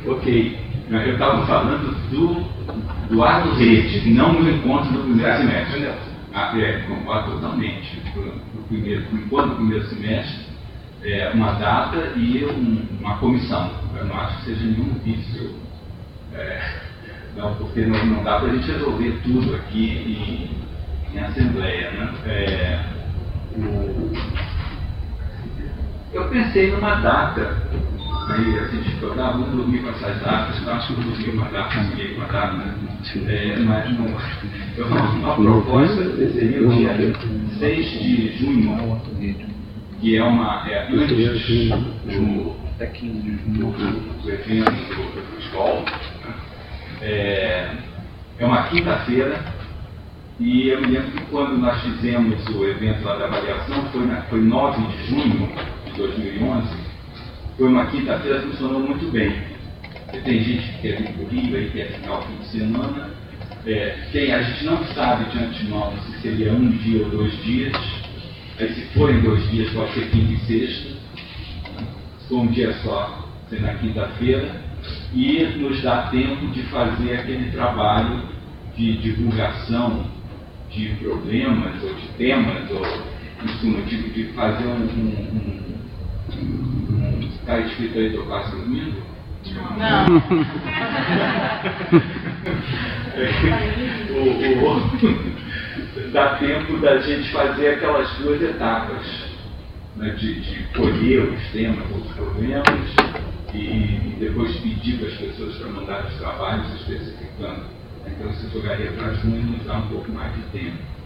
Ok, eu estava falando do ato rede, não do encontro do primeiro semestre. Concordo totalmente. Enquanto do primeiro semestre, uma data e uma comissão. Eu não acho que seja nenhum vício. Não, porque não dá para a gente resolver tudo aqui em assembleia, né? Eu pensei numa data, aí a gente ficou, vamos dormir com essas datas, eu acho que eu dormi com a data, fiquei com a data, mas uma proposta seria o dia 6 de junho, que é antes do evento do escola, é uma quinta-feira. E eu me lembro que quando nós fizemos o evento lá da avaliação, foi 9 de junho de 2011, foi uma quinta-feira que funcionou muito bem. Tem gente que quer vir para o Rio, aí quer ficar o fim de semana. A gente não sabe de antemão se seria um dia ou 2 dias. Aí se forem 2 dias, pode ser quinta e sexta. Se for um dia só, ser na quinta-feira. E nos dá tempo de fazer aquele trabalho de divulgação de problemas ou de temas, ou de fazer está escrito aí do quase dormindo? Não. Dá tempo da gente fazer aquelas 2 etapas, né, de colher os temas, os problemas, e depois pedir para as pessoas para mandar os trabalhos especificando. Então, se jogaria para junho, nos dá um pouco mais de tempo.